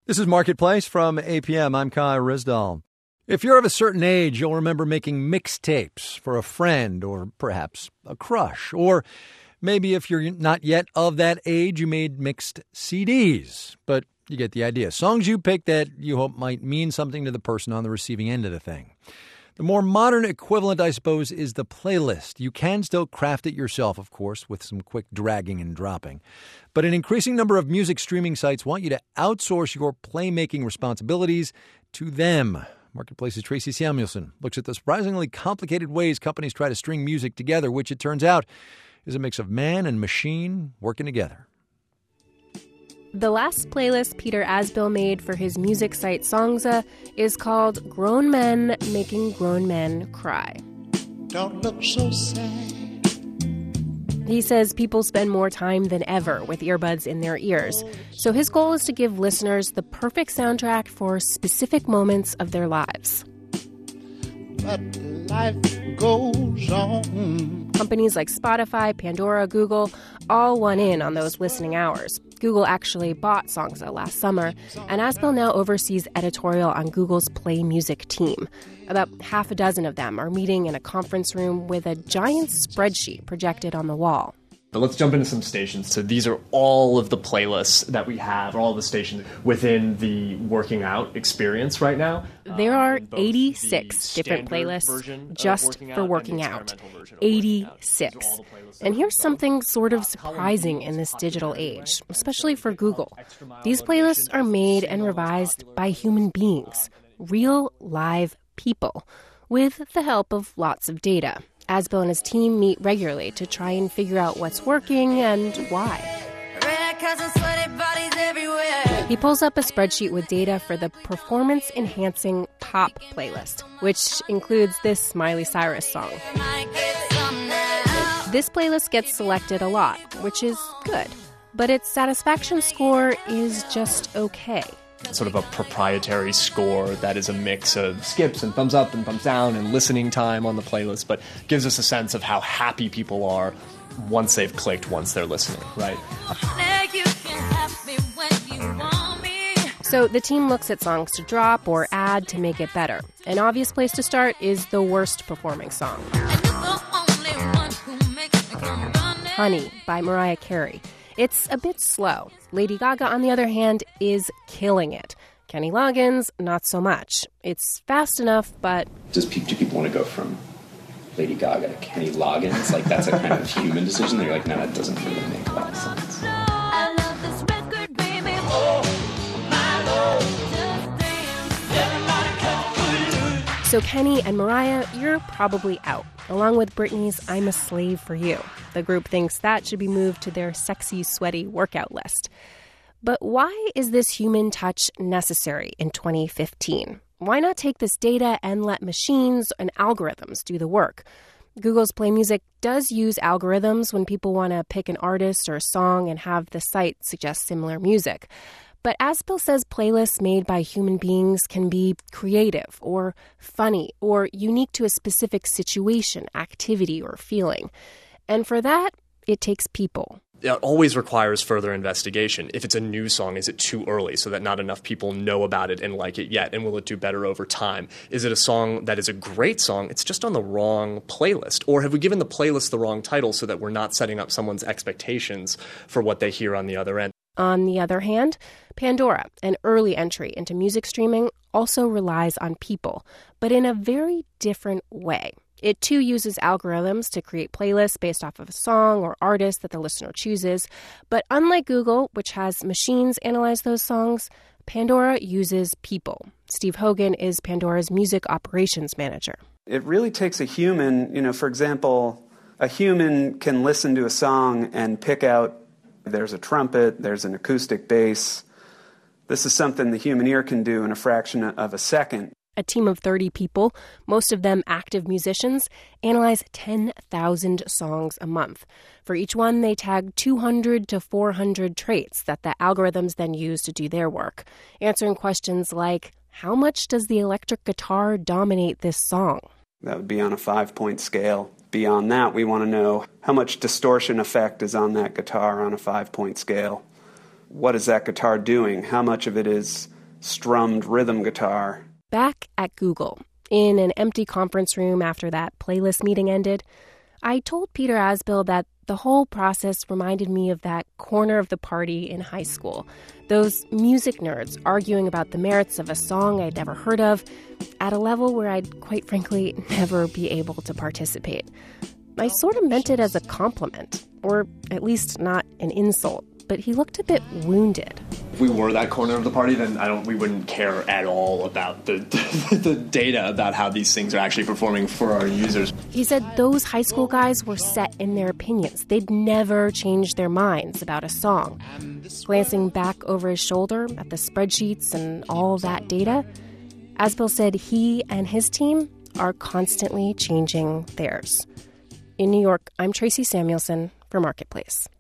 This is Marketplace from APM. I'm Kai Rizdal. If you're of a certain age, you'll remember making mixtapes for a friend or perhaps a crush. Or maybe if you're not yet of that age, you made mixed CDs. But you get the idea. Songs you pick that you hope might mean something to the person on the receiving end of the thing. The more modern equivalent, I suppose, is the playlist. You can still craft it yourself, of course, with some quick dragging and dropping. But an increasing number of music streaming sites want you to outsource your playmaking responsibilities to them. Marketplace's Tracy Samuelson looks at the surprisingly complicated ways companies try to string music together, which it turns out is a mix of man and machine working together. The last playlist Peter Asbill made for his music site Songza is called Grown Men Making Grown Men Cry. Don't look so sad. He says people spend more time than ever with earbuds in their ears. So his goal is to give listeners the perfect soundtrack for specific moments of their lives. But life goes on. Companies like Spotify, Pandora, Google all want in on those listening hours. Google actually bought Songza last summer, and Asbill now oversees editorial on Google's Play Music team. About half a dozen of them are meeting in a conference room with a giant spreadsheet projected on the wall. But let's jump into some stations. So these are all of the playlists that we have, all of the stations within the working out experience right now. There are 86 different playlists just for working out. 86. And here's something sort of surprising in this digital age, especially for Google. These playlists are made and revised by human beings, real live people, with the help of lots of data. Asbill and his team meet regularly to try and figure out what's working and why. He pulls up a spreadsheet with data for the performance-enhancing pop playlist, which includes this Miley Cyrus song. This playlist gets selected a lot, which is good, but its satisfaction score is just okay. Sort of a proprietary score that is a mix of skips and thumbs up and thumbs down and listening time on the playlist, but gives us a sense of how happy people are once they've clicked, once they're listening, right? So the team looks at songs to drop or add to make it better. An obvious place to start is the worst performing song. Honey by Mariah Carey. It's a bit slow. Lady Gaga, on the other hand, is killing it. Kenny Loggins, not so much. It's fast enough, but... Do people want to go from Lady Gaga to Kenny Loggins? Like, that's a kind of human decision. They're like, no, that doesn't really make a lot of sense. I love this record, baby. Oh, my Lord. Just dance. Everybody So Kenny and Mariah, you're probably out, along with Britney's I'm a Slave for You. The group thinks that should be moved to their sexy, sweaty workout list. But why is this human touch necessary in 2015? Why not take this data and let machines and algorithms do the work? Google's Play Music does use algorithms when people want to pick an artist or a song and have the site suggest similar music. But Asbill says playlists made by human beings can be creative or funny or unique to a specific situation, activity, or feeling. And for that, it takes people. It always requires further investigation. If it's a new song, is it too early so that not enough people know about it and like it yet? And will it do better over time? Is it a song that is a great song, it's just on the wrong playlist? Or have we given the playlist the wrong title so that we're not setting up someone's expectations for what they hear on the other end? On the other hand, Pandora, an early entry into music streaming, also relies on people, but in a very different way. It, too, uses algorithms to create playlists based off of a song or artist that the listener chooses. But unlike Google, which has machines analyze those songs, Pandora uses people. Steve Hogan is Pandora's music operations manager. It really takes a human, for example, a human can listen to a song and pick out there's a trumpet, there's an acoustic bass. This is something the human ear can do in a fraction of a second. A team of 30 people, most of them active musicians, analyze 10,000 songs a month. For each one, they tag 200 to 400 traits that the algorithms then use to do their work, answering questions like, how much does the electric guitar dominate this song? That would be on a 5-point scale. Beyond that, we want to know how much distortion effect is on that guitar on a 5-point scale. What is that guitar doing? How much of it is strummed rhythm guitar. Back at Google, in an empty conference room after that playlist meeting ended, I told Peter Asbill that the whole process reminded me of that corner of the party in high school. Those music nerds arguing about the merits of a song I'd never heard of at a level where I'd, quite frankly, never be able to participate. I sort of meant it as a compliment, or at least not an insult, but he looked a bit wounded. If we were that corner of the party, then we wouldn't care at all about the the data about how these things are actually performing for our users. He said those high school guys were set in their opinions. They'd never change their minds about a song. Glancing back over his shoulder at the spreadsheets and all that data, Asbill said he and his team are constantly changing theirs. In New York, I'm Tracy Samuelson for Marketplace.